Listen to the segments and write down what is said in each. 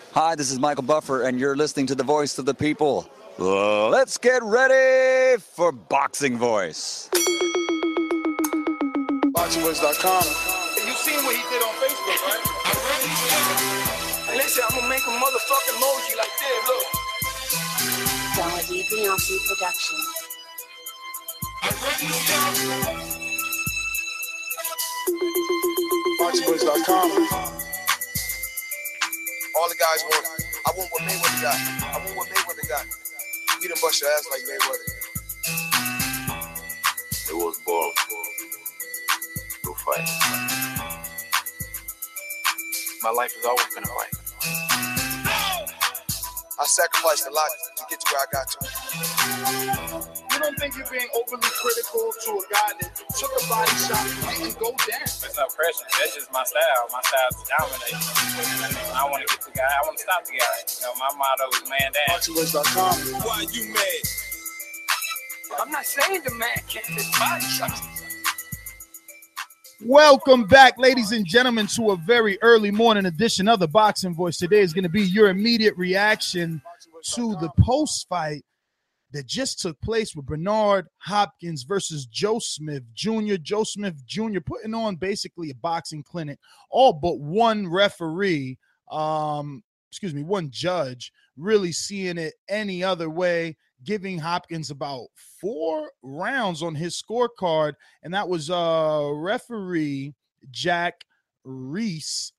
Hi, this is Michael Buffer, and you're listening to the voice of the people. Let's get ready for Boxing Voice. BoxingVoice.com. You seen what he did on Facebook, right? And they said, I'm gonna make a motherfucking emoji like this, look. Doggy Beyonce Production. BoxingVoice.com. All the guys want, I want what Mayweather got. I want what Mayweather got. You done bust your ass like Mayweather. It was born to fight. My life has always been a fight. I sacrificed a lot to get to where I got to. You don't think you're being overly critical to a guy that took a body shot and didn't go down? There's no pressure. That's just my style. My style is to dominate. I want to get the guy. I want to stop the guy. You know, my motto is man down. BoxingVoice.com. Why you mad? I'm not saying the man can't take body shots. Welcome back, ladies and gentlemen, to a very early morning edition of the Boxing Voice. Today is going to be your immediate reaction to the post-fight that just took place with Bernard Hopkins versus Joe Smith Jr. Joe Smith Jr. putting on basically a boxing clinic, all but one referee, one judge, really seeing it any other way, giving Hopkins about 4 rounds on his scorecard, and that was referee Jack Reese.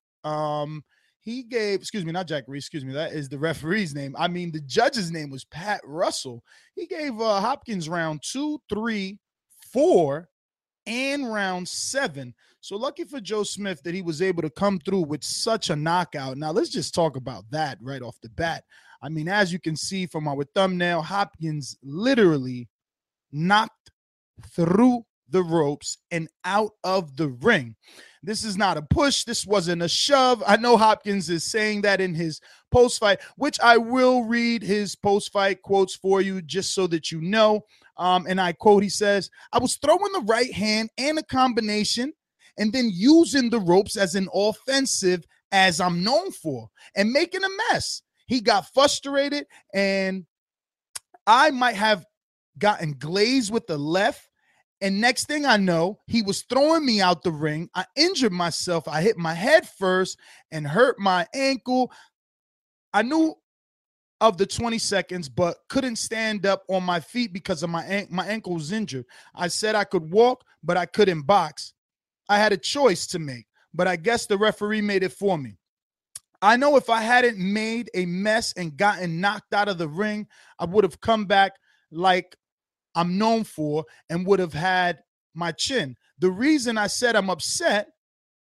He gave, not Jack Reese, that is the referee's name. I mean, the judge's name was Pat Russell. He gave Hopkins round 2, 3, 4, and round 7. So lucky for Joe Smith that he was able to come through with such a knockout. Now, let's just talk about that right off the bat. I mean, as you can see from our thumbnail, Hopkins literally knocked through the ropes and out of the ring. This is not a push. This wasn't a shove. I know Hopkins is saying that in his post-fight, which I will read his post-fight quotes for you just so that you know. And I quote, he says, "I was throwing the right hand and a combination and then using the ropes as an offensive as I'm known for and making a mess. He got frustrated, and I might have gotten glazed with the left. And next thing I know, he was throwing me out the ring. I injured myself. I hit my head first and hurt my ankle. I knew of the 20 seconds, but couldn't stand up on my feet because of my ankle was injured. I said I could walk, but I couldn't box. I had a choice to make, but I guess the referee made it for me. I know if I hadn't made a mess and gotten knocked out of the ring, I would have come back like I'm known for and would have had my chin. The reason I said I'm upset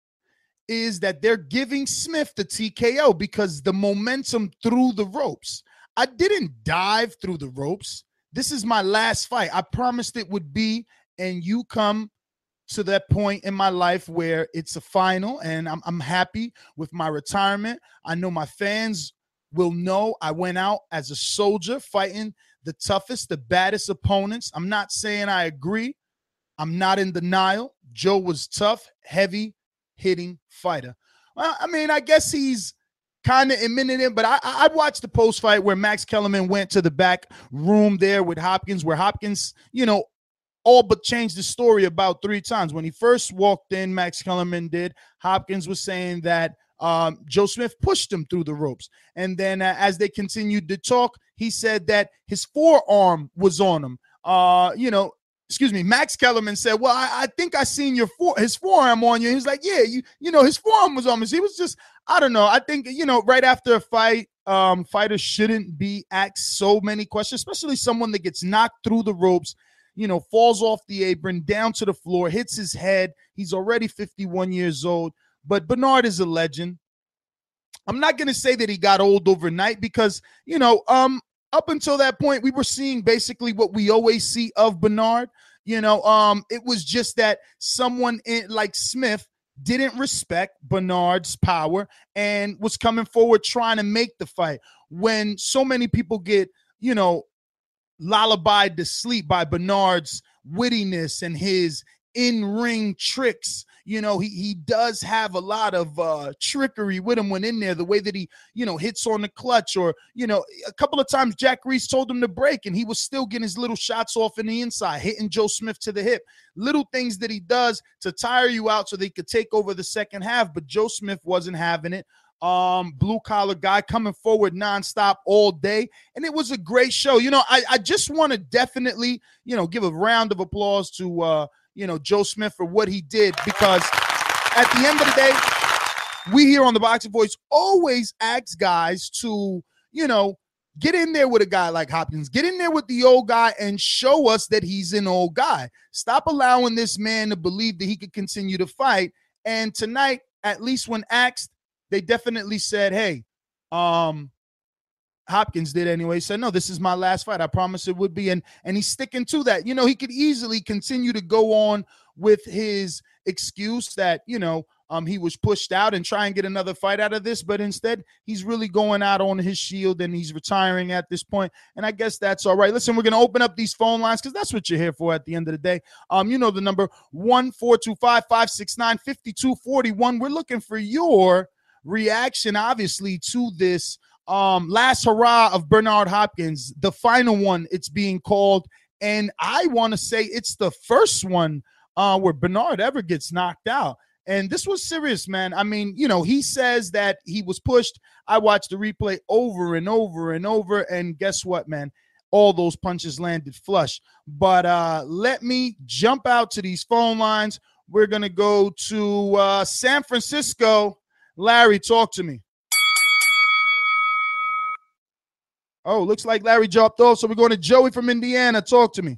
is that they're giving Smith the TKO because the momentum through the ropes. I didn't dive through the ropes. This is my last fight. I promised it would be, and you come to that point in my life where it's a final, and I'm happy with my retirement. I know my fans will know I went out as a soldier fighting the toughest, the baddest opponents. I'm not saying I agree. I'm not in denial. Joe was tough, heavy hitting fighter. Well, I mean, I guess he's kind of admitting it, but I watched the post fight where Max Kellerman went to the back room there with Hopkins, where Hopkins, all but changed the story about 3 times. When he first walked in, Max Kellerman did. Hopkins was saying that Joe Smith pushed him through the ropes. And then as they continued to talk, he said that his forearm was on him. Max Kellerman said, well, I think I seen his forearm on you. He was like, yeah, his forearm was on me. So he was just, I don't know. I think, right after a fight, fighters shouldn't be asked so many questions, especially someone that gets knocked through the ropes, falls off the apron, down to the floor, hits his head. He's already 51 years old. But Bernard is a legend. I'm not going to say that he got old overnight because, up until that point, we were seeing basically what we always see of Bernard. It was just that someone like Smith didn't respect Bernard's power and was coming forward trying to make the fight. When so many people get, lullabied to sleep by Bernard's wittiness and his in-ring tricks You know, he does have a lot of trickery with him when in there, the way that he, you know, hits on the clutch, or, you know, a couple of times Jack Reese told him to break and he was still getting his little shots off in the inside, hitting Joe Smith to the hip. Little things that he does to tire you out so they could take over the second half, but Joe Smith wasn't having it. Blue collar guy coming forward nonstop all day. And it was a great show. You know, I just want to definitely, you know, give a round of applause to, you know, Joe Smith for what he did, because at the end of the day, we here on the Boxing Voice always ask guys to, you know, get in there with a guy like Hopkins, get in there with the old guy and show us that he's an old guy. Stop allowing this man to believe that he could continue to fight. And tonight, at least when asked, they definitely said, hey, Hopkins did anyway, said, no, this is my last fight. I promise it would be. And he's sticking to that. You know, he could easily continue to go on with his excuse that, you know, he was pushed out and try and get another fight out of this. But instead, he's really going out on his shield and he's retiring at this point. And I guess that's all right. Listen, we're going to open up these phone lines because that's what you're here for at the end of the day. You know the number, 1-425-569-5241. We're looking for your reaction, obviously, to this last hurrah of Bernard Hopkins, the final one it's being called. And I want to say it's the first one where Bernard ever gets knocked out. And this was serious, man. I mean, you know, he says that he was pushed. I watched the replay over and over and over. And guess what, man? All those punches landed flush. But let me jump out to these phone lines. We're going to go to San Francisco. Larry, talk to me. Oh, looks like Larry dropped off. So we're going to Joey from Indiana. Talk to me.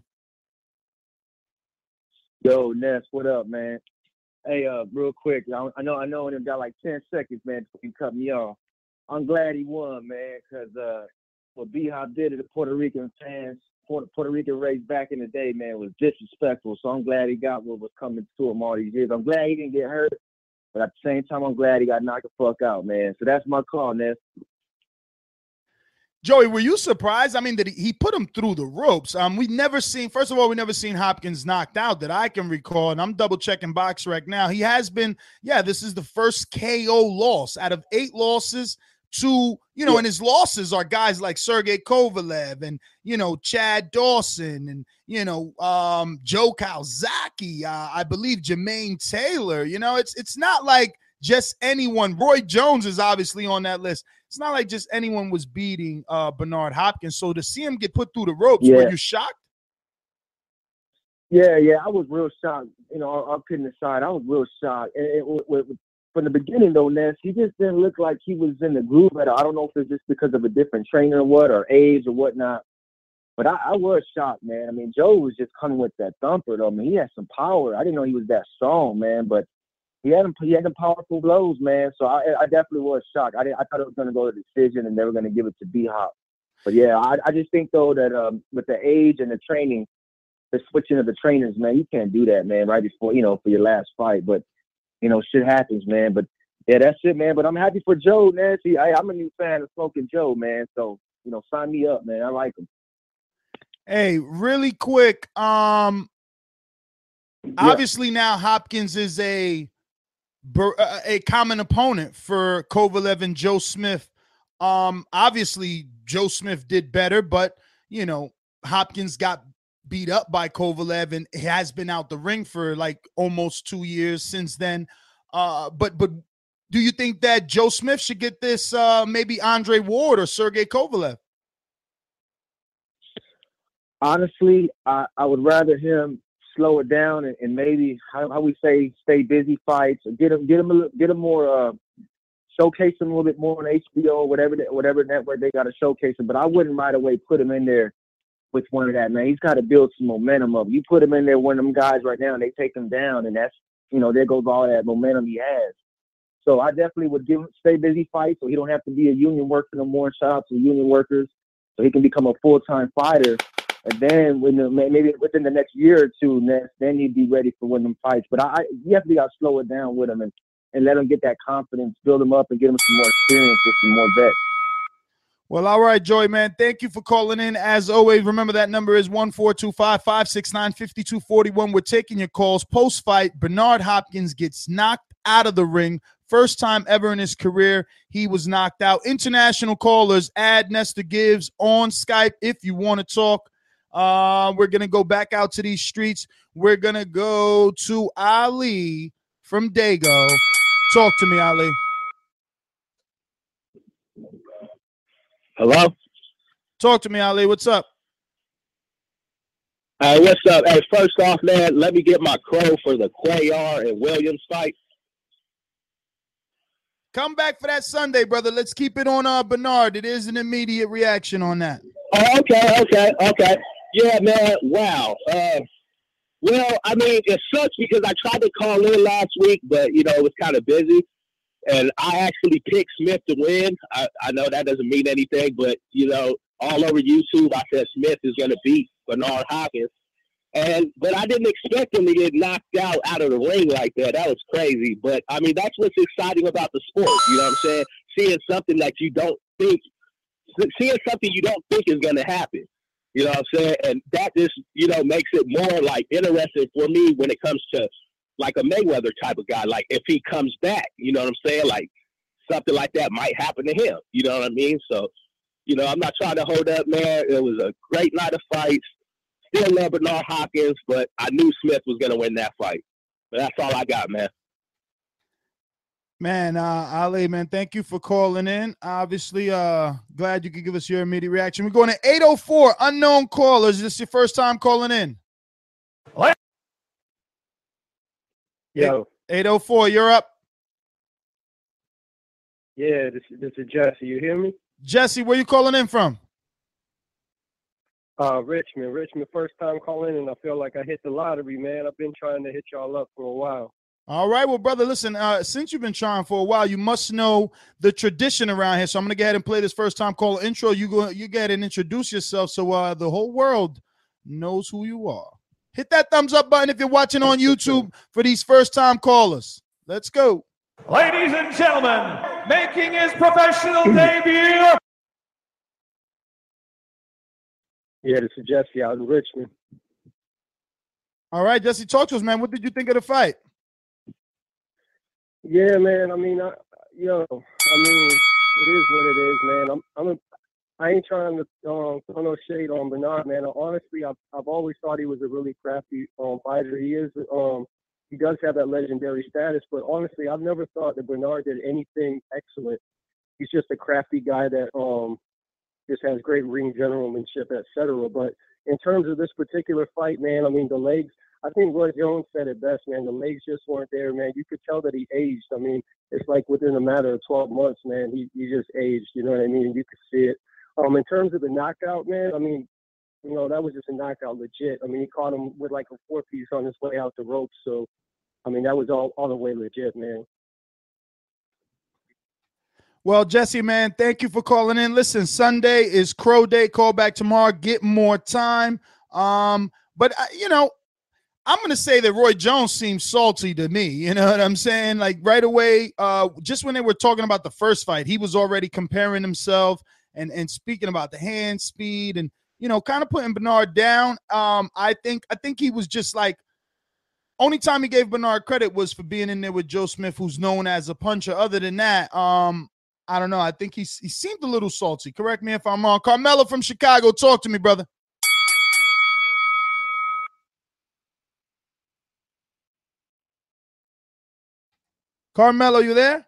Yo, Ness, what up, man? Hey, real quick, I know I got like 10 seconds, man, before you cut me off. I'm glad he won, man, because what B-Hop did to the Puerto Rican fans, Puerto Rican race back in the day, man, was disrespectful. So I'm glad he got what was coming to him all these years. I'm glad he didn't get hurt. But at the same time, I'm glad he got knocked the fuck out, man. So that's my call, Ness. Joey, were you surprised? I mean, that he put him through the ropes. We never seen Hopkins knocked out that I can recall. And I'm double checking BoxRec now. He has been, this is the first KO loss out of 8 losses to, you know, and his losses are guys like Sergey Kovalev and, you know, Chad Dawson and, you know, Joe Calzaghe, I believe Jermaine Taylor. You know, it's not like just anyone. Roy Jones is obviously on that list. It's not like just anyone was beating Bernard Hopkins. So to see him get put through the ropes, were you shocked? Yeah, I was real shocked. You know, I'm kidding aside, I was real shocked. And from the beginning, though, Ness, he just didn't look like he was in the groove at all. I don't know if it's just because of a different trainer or what, or age or whatnot. But I was shocked, man. I mean, Joe was just coming with that thumper, though. I mean, he had some power. I didn't know he was that strong, man. But he had them powerful blows, man. So I definitely was shocked. I thought it was going to go to decision and they were going to give it to B-Hop. But, yeah, I just think, though, that with the age and the training, the switching of the trainers, man, you can't do that, man, right before, you know, for your last fight. But, you know, shit happens, man. But, yeah, that's it, man. But I'm happy for Joe, man. See, I'm a new fan of Smoking Joe, man. So, you know, sign me up, man. I like him. Hey, really quick. Obviously now Hopkins is a common opponent for Kovalev and Joe Smith. Obviously Joe Smith did better, but, you know, Hopkins got beat up by Kovalev and has been out the ring for like almost 2 years since then. But do you think that Joe Smith should get this maybe Andre Ward or Sergey Kovalev? Honestly, I would rather him slow it down and maybe how we say stay busy fights or get him more showcase him a little bit more on HBO, whatever network they got to showcase him. But I wouldn't right away put him in there with one of that, man. He's got to build some momentum up. You put him in there, one of them guys right now, and they take him down, and that's, you know, there goes all that momentum he has. So I definitely would give him stay busy fight so he don't have to be a union worker no more. Shout out to union workers so he can become a full-time fighter. And then maybe within the next year or two, then he'd be ready for one of them fights. But you have to slow it down with him and let him get that confidence, build him up, and get him some more experience with some more vets. Well, all right, Joey, man. Thank you for calling in. As always, remember that number is 1-425-569-5241. We're taking your calls. Post-fight, Bernard Hopkins gets knocked out of the ring. First time ever in his career he was knocked out. International callers, add Nestor Gibbs on Skype if you want to talk. We're going to go back out to these streets. We're going to go to Ali from Dago. Talk to me, Ali. Hello? Talk to me, Ali. What's up? What's up? Hey, first off, man, let me get my crow for the Cuellar and Williams fight. Come back for that Sunday, brother. Let's keep it on Bernard. It is an immediate reaction on that. Oh, okay. Yeah, man, wow. Well, I mean, it sucks because I tried to call in last week, but, it was kind of busy. And I actually picked Smith to win. I know that doesn't mean anything, but, all over YouTube, I said Smith is going to beat Bernard Hopkins. But I didn't expect him to get knocked out of the ring like that. That was crazy. But, I mean, that's what's exciting about the sport. You know what I'm saying? Seeing something that you don't think is going to happen. You know what I'm saying? And that just, makes it more, like, interesting for me when it comes to, like, a Mayweather type of guy. Like, if he comes back, you know what I'm saying? Like, something like that might happen to him. You know what I mean? So, I'm not trying to hold up, man. It was a great night of fights. Still love Bernard Hopkins, but I knew Smith was going to win that fight. But that's all I got, man. Man, Ali, man, thank you for calling in. Obviously, glad you could give us your immediate reaction. We're going to 804 unknown callers. Is this your first time calling in? What? Yo. 804, you're up. Yeah, this is Jesse. You hear me? Jesse, where you calling in from? Richmond, first time calling, and I feel like I hit the lottery, man. I've been trying to hit y'all up for a while. All right, well, brother, listen, since you've been trying for a while, you must know the tradition around here. So I'm going to go ahead and play this first time caller intro. You go ahead and introduce yourself so the whole world knows who you are. Hit that thumbs up button if you're watching on YouTube for these first time callers. Let's go. Ladies and gentlemen, making his professional debut. Yeah, this is Jesse out in Richmond. All right, Jesse, talk to us, man. What did you think of the fight? Yeah, man. I mean, it is what it is, man. I ain't trying to throw no shade on Bernard, man. Honestly, I've always thought he was a really crafty fighter. He does have that legendary status, but honestly, I've never thought that Bernard did anything excellent. He's just a crafty guy that just has great ring generalmanship, etc. But in terms of this particular fight, man, I mean, the legs, I think Roy Jones said it best, man. The legs just weren't there, man. You could tell that he aged. I mean, it's like within a matter of 12 months, man, he just aged, you know what I mean? And you could see it. In terms of the knockout, man, I mean, that was just a knockout legit. I mean, he caught him with like a 4-piece on his way out the ropes. So, I mean, that was all the way legit, man. Well, Jesse, man, thank you for calling in. Listen, Sunday is Crow Day. Call back tomorrow. Get more time. But, I'm going to say that Roy Jones seems salty to me. You know what I'm saying? Like right away, just when they were talking about the first fight, he was already comparing himself and speaking about the hand speed and, kind of putting Bernard down. I think he was just like, only time he gave Bernard credit was for being in there with Joe Smith, who's known as a puncher. Other than that, I don't know. I think he seemed a little salty. Correct me if I'm wrong. Carmelo from Chicago, talk to me, brother. Carmelo, you there?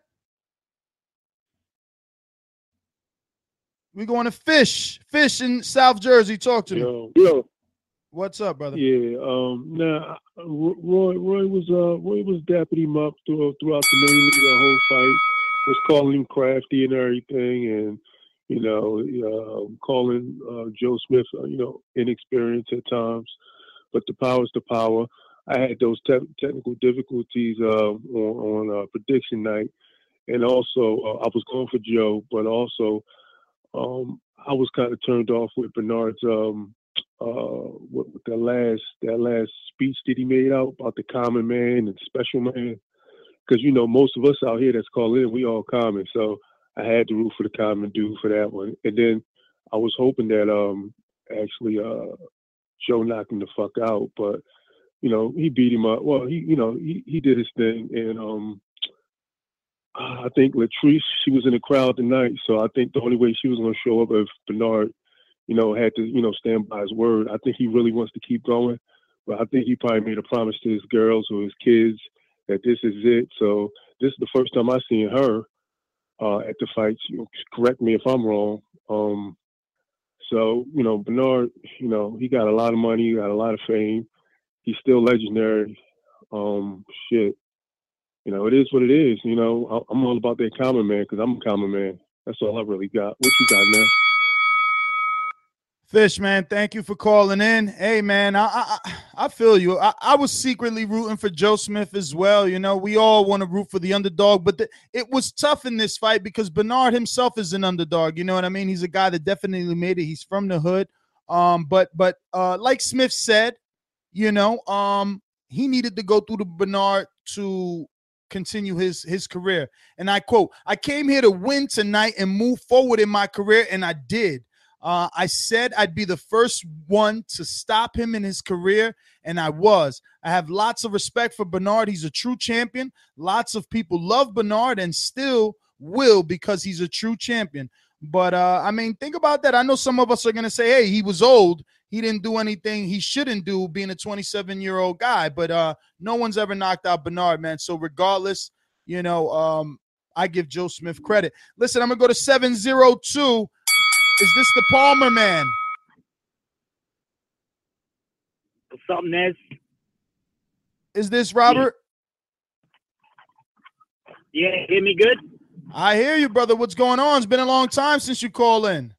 We going to Fish in South Jersey. Talk to me. Yo. What's up, brother? Yeah. Now Roy was dapping him up throughout the main league, the whole fight. Was calling him crafty and everything, and calling Joe Smith, inexperienced at times. But the power's the power. I had those technical difficulties on prediction night, and also I was going for Joe, but also I was kind of turned off with Bernard's with that last speech that he made out about the common man and special man, because most of us out here that's calling in, we all common. So I had to root for the common dude for that one. And then I was hoping that actually Joe knocked him the fuck out, but he beat him up. Well, he did his thing, and I think Latrice, she was in the crowd tonight, so I think the only way she was going to show up if Bernard, had to, stand by his word. I think he really wants to keep going, but I think he probably made a promise to his girls or his kids that this is it. So this is the first time I've seen her at the fights. Correct me if I'm wrong. So, Bernard, he got a lot of money, he got a lot of fame. He's still legendary. Shit. It is what it is. I'm all about that common man because I'm a common man. That's all I really got. What you got, man? Fish, man, thank you for calling in. Hey, man, I feel you. I was secretly rooting for Joe Smith as well. We all want to root for the underdog, but it was tough in this fight because Bernard himself is an underdog. You know what I mean? He's a guy that definitely made it. He's from the hood. But like Smith said, he needed to go through the Bernard to continue his career. And I quote, "I came here to win tonight and move forward in my career, and I did. I said I'd be the first one to stop him in his career, and I was. I have lots of respect for Bernard. He's a true champion. Lots of people love Bernard and still will because he's a true champion." But, think about that. I know some of us are going to say, hey, he was old. He didn't do anything he shouldn't do being a 27-year-old guy. But no one's ever knocked out Bernard, man. So regardless, I give Joe Smith credit. Listen, I'm going to go to 702. Is this the Palmer man? What's up, Nez? Is this Robert? Yeah, hear me good? I hear you, brother. What's going on? It's been a long time since you called in.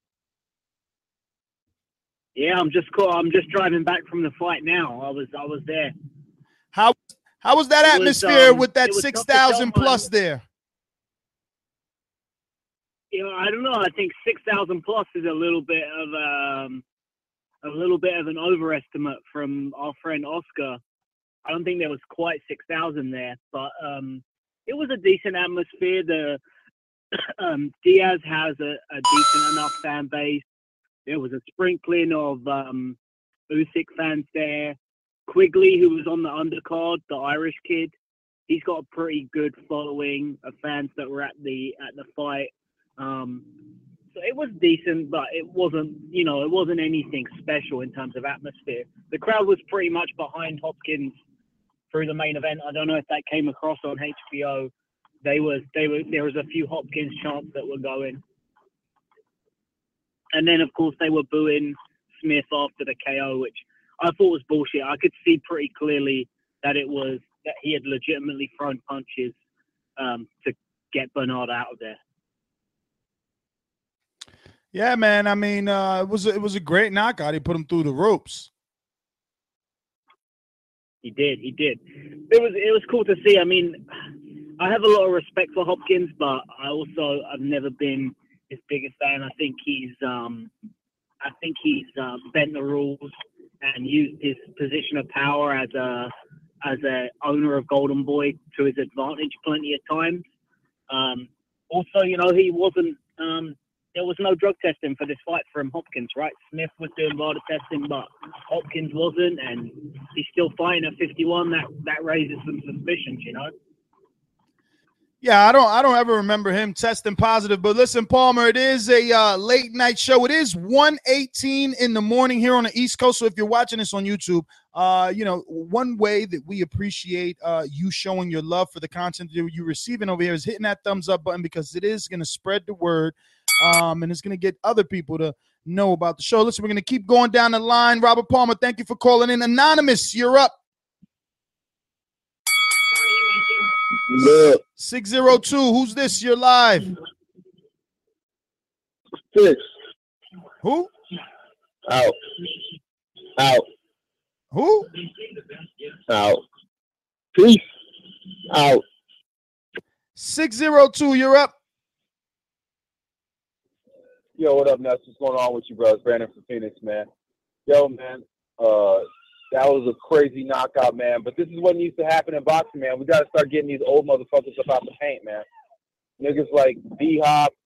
Yeah, I'm just driving back from the fight now. I was there. How was that atmosphere with that 6,000 plus there? I don't know. I think 6,000 plus is a little bit of an overestimate from our friend Oscar. I don't think there was quite 6,000 there, but it was a decent atmosphere. The Diaz has a decent enough fan base. There was a sprinkling of Usyk fans there. Quigley, who was on the undercard, the Irish kid, he's got a pretty good following of fans that were at the fight. So it was decent, but it wasn't anything special in terms of atmosphere. The crowd was pretty much behind Hopkins through the main event. I don't know if that came across on HBO. There was a few Hopkins chants that were going. And then, of course, they were booing Smith after the KO, which I thought was bullshit. I could see pretty clearly that that he had legitimately thrown punches to get Bernard out of there. Yeah, man. It was a great knockout. He put him through the ropes. He did. It was cool to see. I have a lot of respect for Hopkins, but I've never been his biggest fan. I think he's bent the rules and used his position of power as a owner of Golden Boy to his advantage plenty of times. Also, he wasn't. There was no drug testing for this fight from Hopkins, right? Smith was doing VADA testing, but Hopkins wasn't, and he's still fighting at 51. That raises some suspicions, Yeah, I don't ever remember him testing positive. But listen, Palmer, it is a late night show. It is 1:18 in the morning here on the East Coast. So if you're watching this on YouTube, one way that we appreciate you showing your love for the content that you're receiving over here is hitting that thumbs up button, because it is going to spread the word. And it's going to get other people to know about the show. Listen, we're going to keep going down the line. Robert Palmer, thank you for calling in. Anonymous, you're up. Look. 602, who's this? You're live. 6. Who? Out. Who? Out. Peace. Out. 602, you're up. Yo, what up, Ness? What's going on with you, bro? It's Brandon from Phoenix, man. Yo, man, that was a crazy knockout, man. But this is what needs to happen in boxing, man. We got to start getting these old motherfuckers up out the paint, man. Niggas like D-Hop,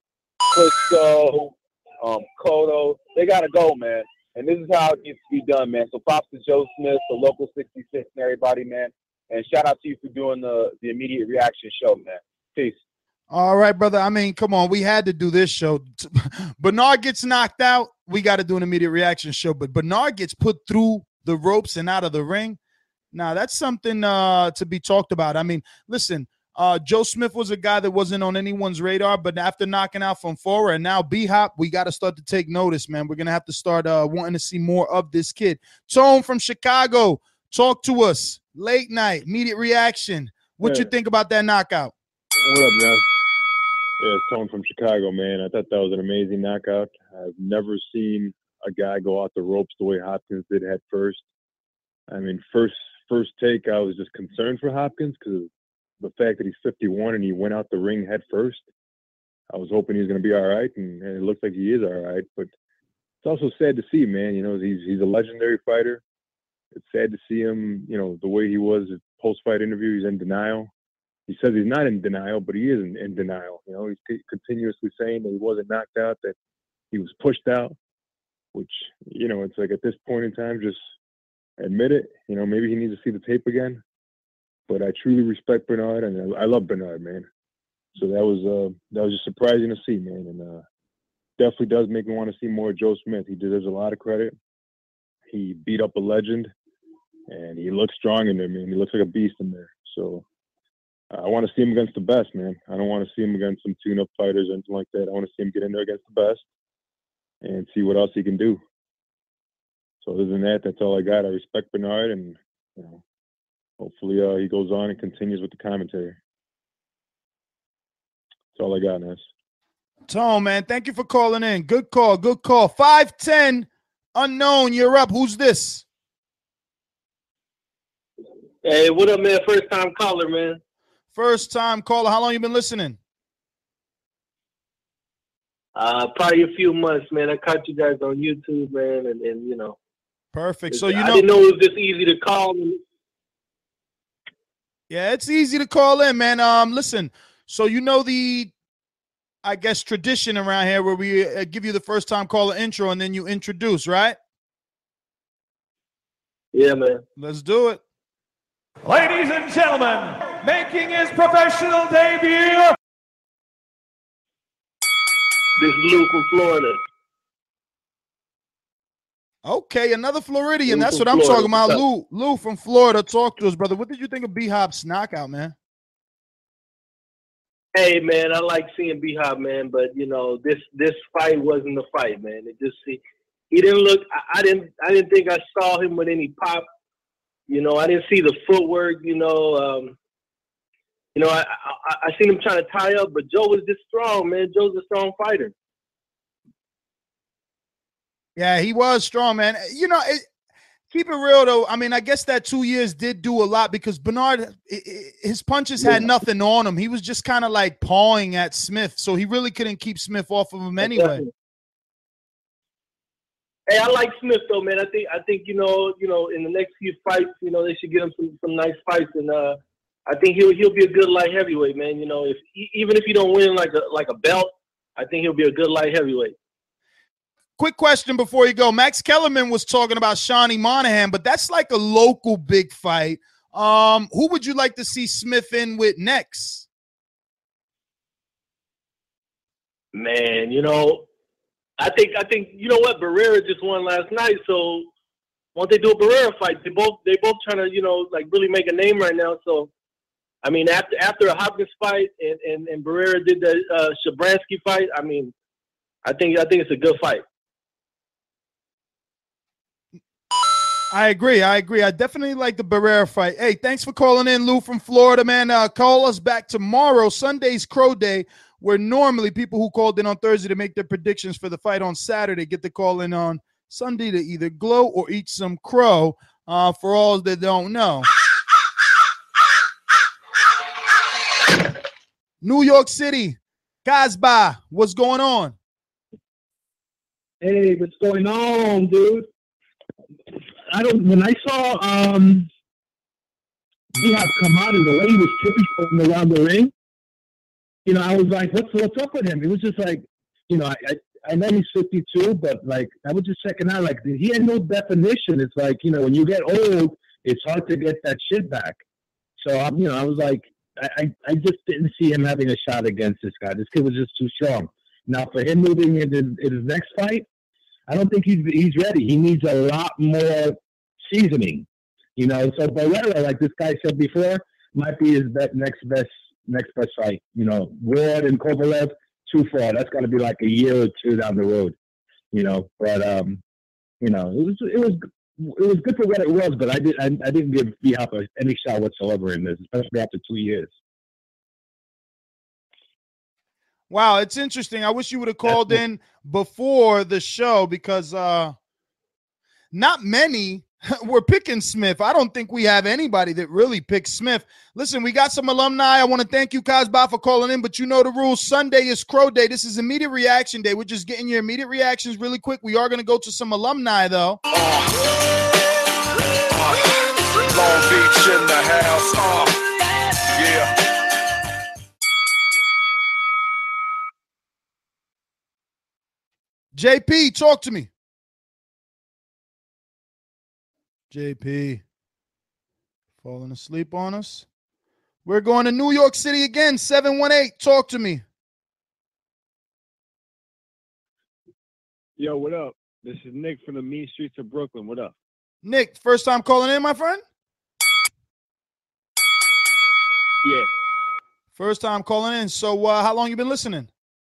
Klitschko, Cotto. They got to go, man. And this is how it needs to be done, man. So props to Joe Smith, the Local 66, and everybody, man. And shout out to you for doing the immediate reaction show, man. Peace. All right, brother. I mean, come on. We had to do this show. Bernard gets knocked out. We got to do an immediate reaction show. But Bernard gets put through the ropes and out of the ring. Now, that's something to be talked about. I mean, listen, Joe Smith was a guy that wasn't on anyone's radar, but after knocking out Fonfora and now B-Hop, we got to start to take notice, man. We're going to have to start wanting to see more of this kid. Tone from Chicago, talk to us. Late night, immediate reaction. What you think about that knockout? What up, man? Yeah, it's Tone from Chicago, man. I thought that was an amazing knockout. I've never seen a guy go out the ropes the way Hopkins did head first. I mean, first take, I was just concerned for Hopkins because the fact that he's 51 and he went out the ring head first. I was hoping he was going to be all right, and it looks like he is all right. But it's also sad to see, man. You know, he's a legendary fighter. It's sad to see him, you know, the way he was at post-fight interview. He's in denial. He says he's not in denial, but he is in denial. You know, he's continuously saying that he wasn't knocked out, that he was pushed out, which, you know, it's like at this point in time, just admit it. You know, maybe he needs to see the tape again. But I truly respect Bernard, and I love Bernard, man. So that was just surprising to see, man. And definitely does make me want to see more of Joe Smith. He deserves a lot of credit. He beat up a legend, and he looks strong in there, man. He looks like a beast in there. So I want to see him against the best, man. I don't want to see him against some tune-up fighters or anything like that. I want to see him get in there against the best and see what else he can do. So other than that, that's all I got. I respect Bernard, and you know, hopefully he goes on and continues with the commentary. That's all I got, Ness. Tone, man, thank you for calling in. Good call, good call. 510 unknown, you're up. Who's this? Hey, what up, man? First time caller, man. First time caller. How long you been listening? Probably a few months, man. I caught you guys on YouTube, man, and you know. Perfect. So I didn't know it was this easy to call. Yeah, it's easy to call in, man. Listen, so you know the, I guess, tradition around here where we give you the first time caller intro and then you introduce, right? Yeah, man. Let's do it. Ladies and gentlemen, making his professional debut. This is Lou from Florida. Okay, another Floridian. Lou That's from what I'm Florida. talking about. What's up? Lou from Florida. Talk to us, brother. What did you think of B-Hop's knockout, man? Hey, man, I like seeing B-Hop, man, but you know, this fight wasn't the fight, man. It just he didn't look. I didn't think I saw him with any pop. You know, I didn't see the footwork. You know, I seen him trying to tie up, but Joe was just strong, man. Joe's a strong fighter. Yeah, he was strong, man. You know, keep it real, though. I mean, I guess that 2 years did do a lot because Bernard, his punches had nothing on him. He was just kind of like pawing at Smith, so he really couldn't keep Smith off of him anyway. Hey, I like Smith though, man. I think you know, in the next few fights, you know, they should get him some nice fights, and I think he'll be a good light heavyweight, man. You know, even if he don't win like a belt, I think he'll be a good light heavyweight. Quick question before you go. Max Kellerman was talking about Shawnee Monahan, but that's like a local big fight. Who would you like to see Smith in with next? Man, you know, I think you know what, Barrera just won last night, so why don't they do a Barrera fight? They both trying to, you know, like really make a name right now. So I mean, after a Hopkins fight and Barrera did the Shabransky fight, I mean, I think it's a good fight. I agree. I definitely like the Barrera fight. Hey, thanks for calling in, Lou from Florida, man. Call us back tomorrow. Sunday's Crow Day, where normally people who called in on Thursday to make their predictions for the fight on Saturday get to call in on Sunday to either glow or eat some crow. For all that don't know. New York City, Casbah, what's going on? Hey, what's going on, dude? When I saw B-Hop come out and the way he was tipping around the ring, you know, I was like, what's up with him? It was just like, I know he's 52, but like I was just checking out, like he had no definition. It's like, when you get old, it's hard to get that shit back. So I was like, I just didn't see him having a shot against this guy. This kid was just too strong. Now for him moving in his next fight, I don't think he's ready. He needs a lot more seasoning. So Barrera, like this guy said before, might be his next best fight. Ward and Kovalev, too far. That's got to be like a year or two down the road. But it was good for what it was. But I didn't give B-Hop any shot whatsoever in this, especially after 2 years. Wow, it's interesting. I wish you would have called in before the show because not many were picking Smith. I don't think we have anybody that really picks Smith. Listen, we got some alumni. I want to thank you, Casbah, for calling in, but you know the rules. Sunday is Crow Day. This is immediate reaction day. We're just getting your immediate reactions really quick. We are going to go to some alumni, though. Long Beach in the house. Yeah. JP, talk to me. JP, falling asleep on us. We're going to New York City again, 718. Talk to me. Yo, what up? This is Nick from the mean streets of Brooklyn. What up? Nick, first time calling in, my friend? Yeah. First time calling in. So how long you been listening?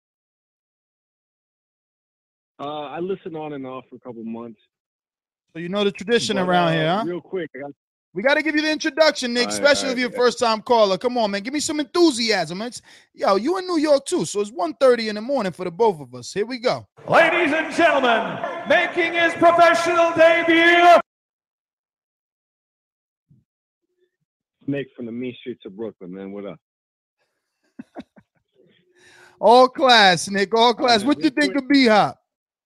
I listened on and off for a couple months. So you know the tradition around here, huh? Real quick. We got to give you the introduction, Nick, especially if you're a first-time caller. Come on, man. Give me some enthusiasm. You in New York, too, so it's 1:30 in the morning for the both of us. Here we go. Ladies and gentlemen, making his professional debut. Nick from the mean streets of Brooklyn, man. What up? All class, Nick. All class. What you think of B-Hop?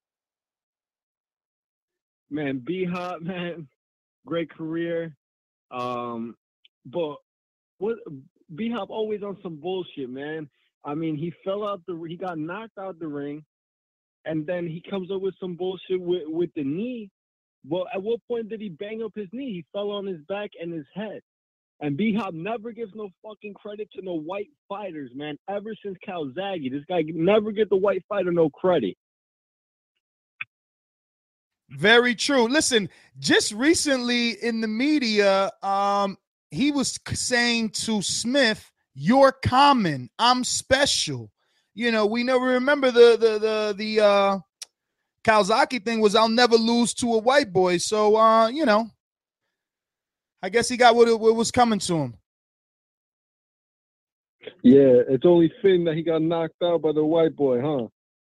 Man, B-Hop, man, great career. But what B-Hop always on some bullshit, man. I mean, he got knocked out the ring, and then he comes up with some bullshit with the knee. Well, at what point did he bang up his knee? He fell on his back and his head. And B-Hop never gives no fucking credit to no white fighters, man. Ever since Calzaghe, this guy never get the white fighter no credit. Very true. Listen, just recently in the media, he was saying to Smith, "You're common. I'm special." We never remember the Calzaghe thing was, "I'll never lose to a white boy." So, I guess he got what was coming to him. Yeah, it's only fitting that he got knocked out by the white boy, huh?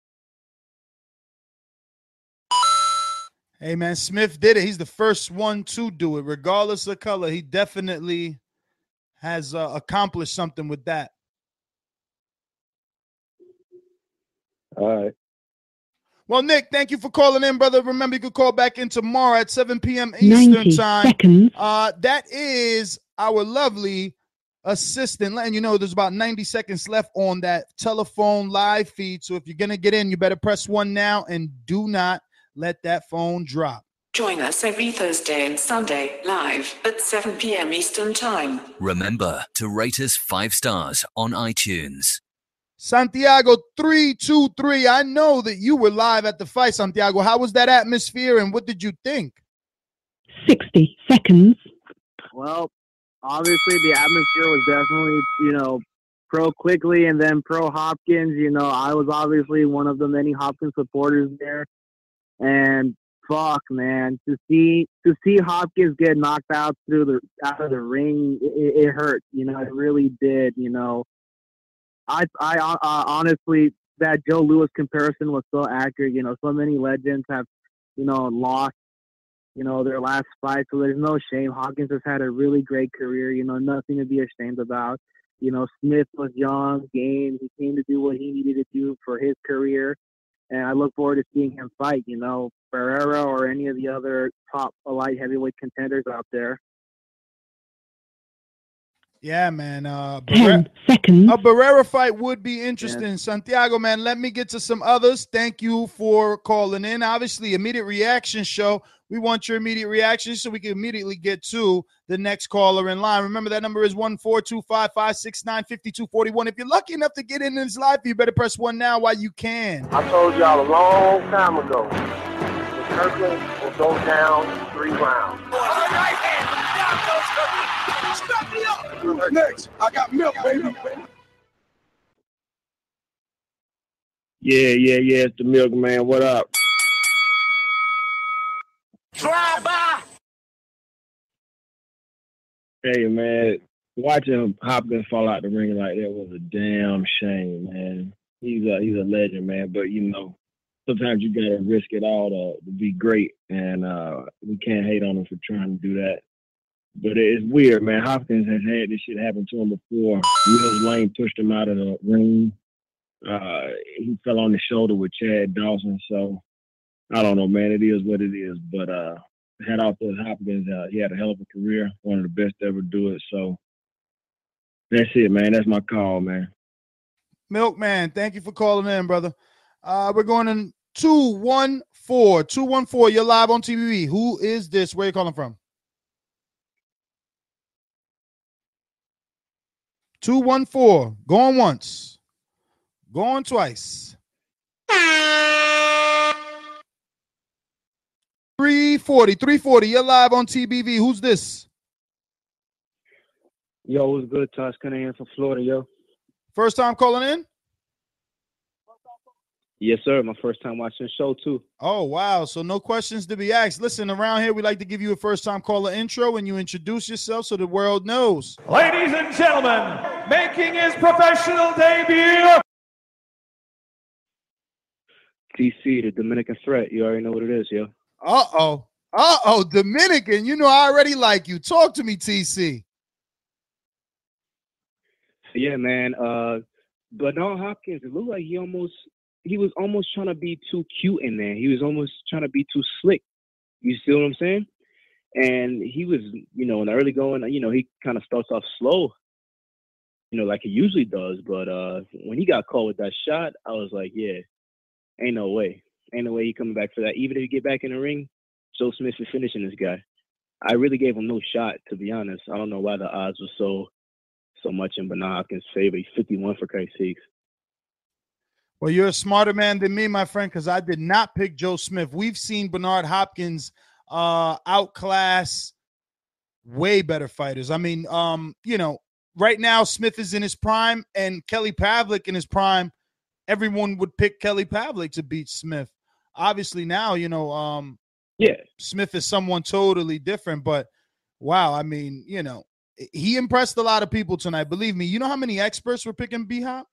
Hey, man, Smith did it. He's the first one to do it, regardless of color. He definitely has accomplished something with that. All right. Well, Nick, thank you for calling in, brother. Remember, you can call back in tomorrow at 7 p.m. Eastern time. Seconds. That is our lovely assistant letting you know there's about 90 seconds left on that telephone live feed. So if you're going to get in, you better press 1 now and do not let that phone drop. Join us every Thursday and Sunday live at 7 p.m. Eastern Time. Remember to rate us 5 stars on iTunes. Santiago 323. I know that you were live at the fight, Santiago. How was that atmosphere and what did you think? 60 seconds. Well, obviously the atmosphere was definitely, pro Quickly and then pro Hopkins. I was obviously one of the many Hopkins supporters there. And fuck, man, to see Hopkins get knocked out out of the ring, it hurt. It really did. I honestly, that Joe Louis comparison was so accurate. So many legends have, lost, their last fight. So there's no shame. Hopkins has had a really great career. Nothing to be ashamed about. Smith was young, game. He came to do what he needed to do for his career. And I look forward to seeing him fight, Ferreira or any of the other top light heavyweight contenders out there. Yeah, man. 10 seconds. A Barrera fight would be interesting. Yeah. Santiago, man, let me get to some others. Thank you for calling in. Obviously, immediate reaction show. We want your immediate reaction so we can immediately get to the next caller in line. Remember, that number is 1-425-569-5241. If you're lucky enough to get in this live, you better press 1 now while you can. I told y'all a long time ago, the Kirkland will go down 3 rounds. Next, I got milk, baby. Yeah, it's the milkman. What up? Drive by. Hey, man, watching Hopkins fall out the ring like that was a damn shame, man. He's a legend, man. But sometimes you gotta risk it all to be great, and we can't hate on him for trying to do that. But it's weird, man. Hopkins has had this shit happen to him before. Will Lane pushed him out of the ring. He fell on the shoulder with Chad Dawson. So, I don't know, man. It is what it is. But head off to Hopkins. He had a hell of a career. One of the best to ever do it. So, that's it, man. That's my call, man. Milkman, thank you for calling in, brother. We're going in 214. 214, you're live on TBV. Who is this? Where are you calling from? 214. Going once. Going twice. 340. You're live on TBV. Who's this? Yo, what's good, Tosh? Cunningham from Florida, yo. First time calling in? Yes, sir. My first time watching the show, too. Oh, wow. So no questions to be asked. Listen, around here, we like to give you a first-time caller intro, and you introduce yourself so the world knows. Ladies and gentlemen, making his professional debut. TC, the Dominican Threat. You already know what it is, yo. Uh-oh, Dominican. You know I already like you. Talk to me, TC. Yeah, man. Bernard Hopkins, it looked like he was almost trying to be too cute in there. He was almost trying to be too slick. You see what I'm saying? And he was, in the early going, he kind of starts off slow, like he usually does. But when he got caught with that shot, I was like, yeah, ain't no way. Ain't no way he coming back for that. Even if he get back in the ring, Joe Smith is finishing this guy. I really gave him no shot, to be honest. I don't know why the odds were so much in Bernard Hopkins' favor. He's 51 for Christ's sakes. Well, you're a smarter man than me, my friend, because I did not pick Joe Smith. We've seen Bernard Hopkins outclass way better fighters. I mean, right now Smith is in his prime and Kelly Pavlik in his prime. Everyone would pick Kelly Pavlik to beat Smith. Obviously now, Smith is someone totally different. But, wow, I mean, he impressed a lot of people tonight. Believe me. You know how many experts were picking B-Hop?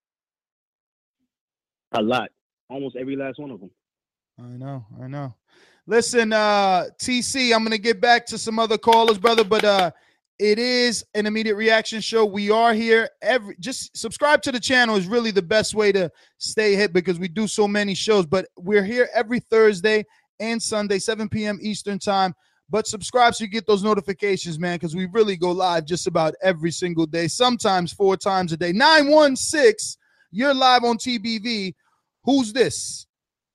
A lot. Almost every last one of them. I know. Listen, TC, I'm going to get back to some other callers, brother, but it is an immediate reaction show. We are here. Just subscribe to the channel is really the best way to stay hip because we do so many shows, but we're here every Thursday and Sunday, 7 p.m. Eastern time. But subscribe so you get those notifications, man, because we really go live just about every single day, sometimes 4 times a day. 916, you're live on TBV. Who's this?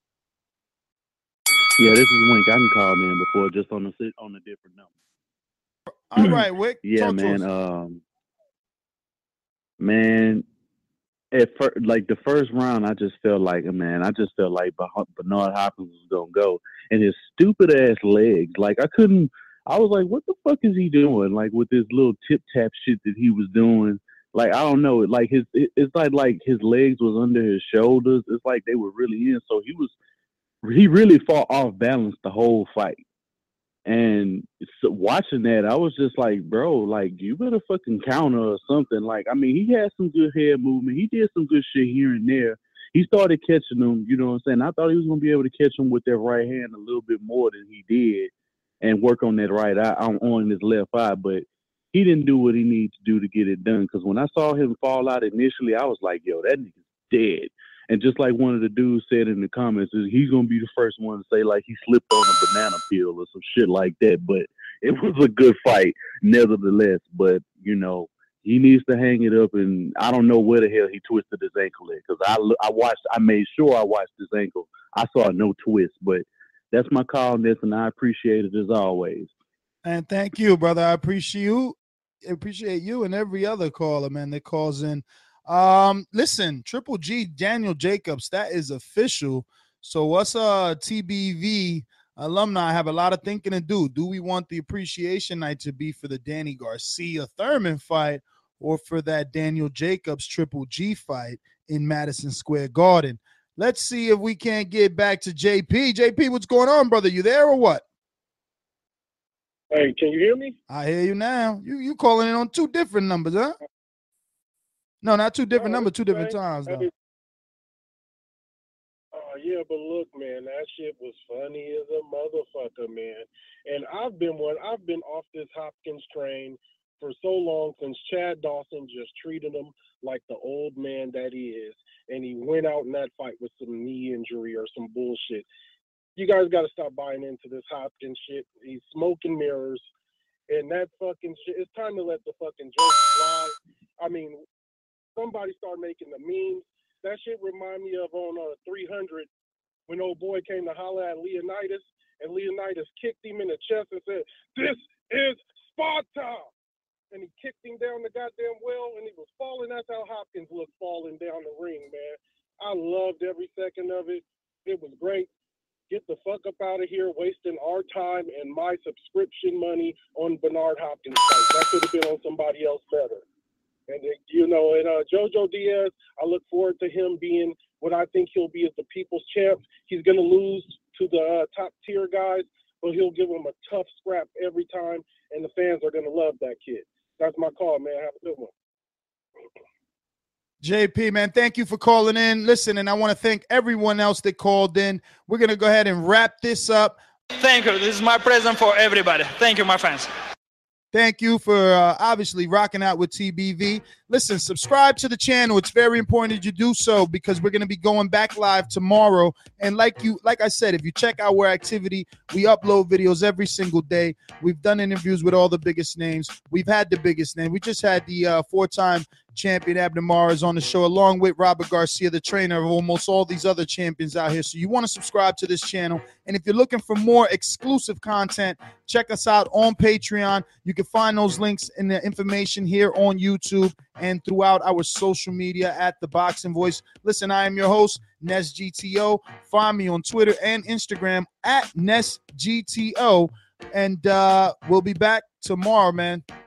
Yeah, this is Wink. I can call in before just on a different number. All right, Wick. Yeah, man. Man, the first round, I just felt like Bernard Hopkins was gonna go, and his stupid ass legs. I was like, what the fuck is he doing? Like with this little tip tap shit that he was doing. Like, I don't know. Like it's like his legs was under his shoulders. It's like they were really in. So he really fought off balance the whole fight. And so watching that, I was just like, bro, like you better fucking counter or something. Like, I mean, he had some good head movement. He did some good shit here and there. He started catching them. You know what I'm saying? I thought he was gonna be able to catch him with that right hand a little bit more than he did, and work on that right eye on his left eye, but. He didn't do what he needed to do to get it done. Because when I saw him fall out initially, I was like, yo, that nigga's dead. And just like one of the dudes said in the comments, he's going to be the first one to say, like, he slipped on a banana peel or some shit like that. But it was a good fight, nevertheless. But, He needs to hang it up, and I don't know where the hell he twisted his ankle at, because I made sure I watched his ankle. I saw no twist, but that's my call on this, and I appreciate it as always. And thank you, brother. I appreciate you and every other caller, man, that calls in. Listen, Triple G, Daniel Jacobs, that is official. So us TBV alumni have a lot of thinking to do. Do we want the appreciation night to be for the Danny Garcia Thurman fight, or for that Daniel Jacobs Triple G fight in Madison Square Garden? Let's see if we can't get back to JP. JP, what's going on, brother? You there or what? Hey, can you hear me? I hear you now. You calling in on two different numbers, huh? No, not two different numbers, two different times, though. Yeah, but look, man, that shit was funny as a motherfucker, man. And I've been off this Hopkins train for so long, since Chad Dawson just treated him like the old man that he is, and he went out in that fight with some knee injury or some bullshit. You guys got to stop buying into this Hopkins shit. He's smoking mirrors, and that fucking shit. It's time to let the fucking jokes fly. I mean, somebody start making the memes. That shit remind me of on 300 when old boy came to holler at Leonidas, and Leonidas kicked him in the chest and said, "This is Sparta!" And he kicked him down the goddamn well, and he was falling. That's how Hopkins looked falling down the ring, man. I loved every second of it. It was great. Get the fuck up out of here, wasting our time and my subscription money on Bernard Hopkins fight. That could have been on somebody else better. And, Jojo Diaz, I look forward to him being what I think he'll be as the people's champ. He's going to lose to the top-tier guys, but he'll give them a tough scrap every time, and the fans are going to love that kid. That's my call, man. Have a good one. JP, man, thank you for calling in. Listen, and I want to thank everyone else that called in. We're going to go ahead and wrap this up. Thank you. This is my present for everybody. Thank you, my friends. Thank you for obviously rocking out with TBV. Listen, subscribe to the channel. It's very important that you do so, because we're going to be going back live tomorrow. And like I said, if you check our activity, we upload videos every single day. We've done interviews with all the biggest names. We've had the biggest name. We just had the four-time champion Abner Mares on the show, along with Robert Garcia, the trainer of almost all these other champions out here. So you want to subscribe to this channel. And if you're looking for more exclusive content, check us out on Patreon. You can find those links in the information here on YouTube and throughout our social media at The Boxing Voice. Listen, I am your host, Ness GTO. Find me on Twitter and Instagram at Ness GTO. And we'll be back tomorrow, man.